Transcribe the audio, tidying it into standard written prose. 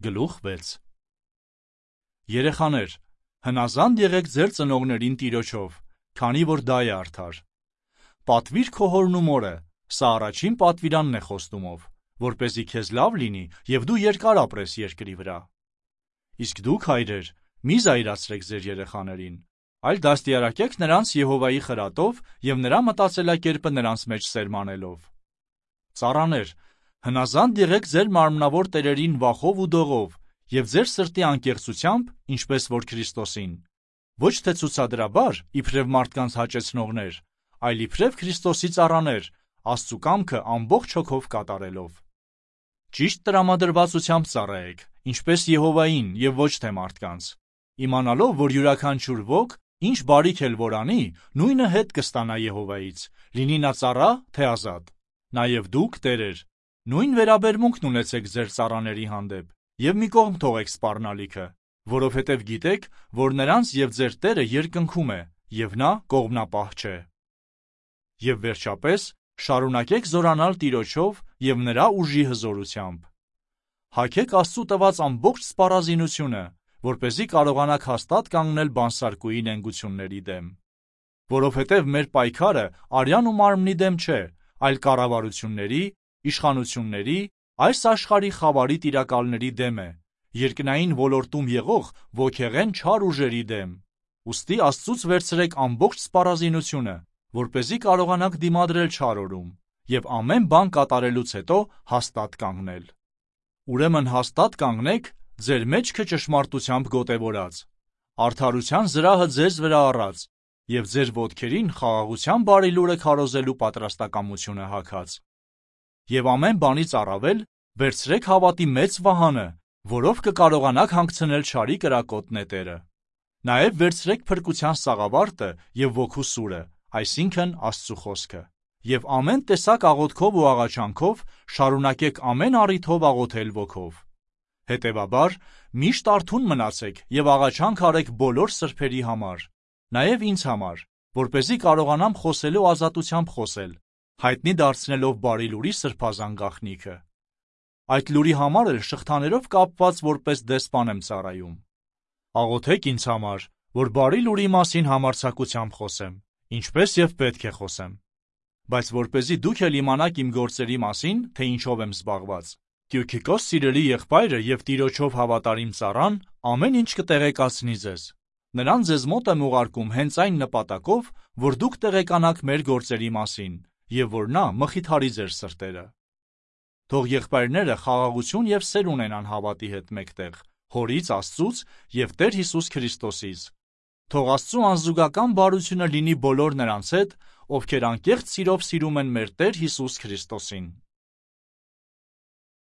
Գլուխ 6 Երեխաներ, հնազանդ եղեք ձեր ծնողներին Տիրոջով, քանի որ դա է արդար։ Պատվիր քո հորն ու մորը, սա առաջին պատվիրանն է խոստումով, որպեսզի քեզ լավ լինի և դու երկար ապրես երկրի վրա։ Իսկ դուք, հայրեր, մի զայրացրեք ձեր երեխաներին, այլ դաստիարակեք նրանց Եհովայի խրատով և նրա մտածելակերպը նրանց մեջ սերմանելով։ Ծառաներ, հնազանդ եղեք ձեր մարմնավոր տերերին վախով ու դողով և ձեր սրտի անկեղծությամբ, ինչպես որ Քրիստոսին, ոչ թե ցուցադրաբար, իբրև մարդկանց հաճեցնողներ, այլ իբրև Քրիստոսի ծառաներ, Աստծու կամքը ամբողջ հոգով կատարելով։ Ճիշտ տրամադրվածությամբ ծառայեք, ինչպես Եհովային և ոչ թե մարդկանց, իմանալով, որ յուրաքանչյուր ոք, ինչ բարիք էլ որ անի, նույնը հետ կստանա Եհովայից, լինի նա ծառա, թե ազատ։ Նաև դուք, տերեր, նույն վերաբերմունքն ունեցեք ձեր ծառաների հանդեպ և մի կողմ թողեք սպառնալիքը, որովհետև գիտեք, որ նրանց և ձեր Տերը երկնքում է, և նա կողմնապահ չէ։ Եվ վերջապես, շարունակեք զորանալ Տիրոջով և նրա ուժի հզորությամբ։ Հագեք Աստծու տված ամբողջ սպառազինությունը, որպեսզի կարողանաք հաստատ կանգնել բանսարկուի նենգությունների դեմ։ Որովհետև մեր պայքարը արյան ու մարմնի դեմ չէ, այլ կառավարությունների, իշխանությունների, այս աշխարհի խավարի տիրակալների դեմ է, երկնային ոլորտում եղող ոգեղեն չար ուժերի դեմ։ Ուստի Աստծուց վերցրեք ամբողջ սպառազինությունը, որպեսզի կարողանաք դիմադրել չար օրում և ամեն բան կատարելուց հետո հաստատ կանգնել։ Ուրեմն հաստատ կանգնեք, ձեր մեջքը ճշմարտությամբ գոտևորած, արդարության զրահը ձեզ վրա առած և ձեր ոտքերին խաղաղության բարի լուրը քարոզելու պատրաստակամությունը հագած։ Եվ ամեն բանից առավել, վերցրեք հավատի մեծ վահանը, որով կկարողանաք հանգցնել չարի կրակոտ նետերը։ Նաև վերցրեք փրկության սաղավարտը և ոգու սուրը, այսինքն Աստծու խոսքը, և ամեն տեսակ աղոթքով ու աղաչանքով շարունակեք ամեն առիթով աղոթել ոգով։ Հետևաբար, միշտ արթուն մնացեք և աղաչանք արեք բոլոր սրբերի համար, նաև ինձ համար, որպեսզի կարողանամ խոսելու ազատությամբ խոսել, հայտնի դարձնելով բարի լուրի սրբազան գաղտնիքը։ Այդ լուրի համար էլ շղթաներով կապված որպես դեսպան եմ ծառայում։ Աղոթեք ինձ համար, որ բարի լուրի մասին համարձակությամբ խոսեմ, ինչպես և պետք է խոսեմ։ Բայց որպեսզի դուք էլ իմանաք իմ գործերի մասին, թե ինչով եմ զբաղված, Տյուքիկոս սիրելի եղբայրը և Տիրոջով հավատարիմ ծառան ամեն ինչ կտեղեկացնի ձեզ։ Նրան ձեզ մոտ եմ ուղարկում հենց այն նպատակով, որ դուք տեղեկանաք մեր գործերի մասին և որ նա մխիթարի ձեր սրտերը։ Թող եղբայրները խաղաղություն և սեր ունենան հավատի հետ մեկտեղ, Հորից Աստծուց և Տեր Հիսուս Քրիստոսից։ Թող Աստծու անզուգական բարությունը լինի բոլոր նրանց հետ, ովքեր անկեղծ սիրով սիրում են մեր Տեր Հիսուս Քրիստոսին։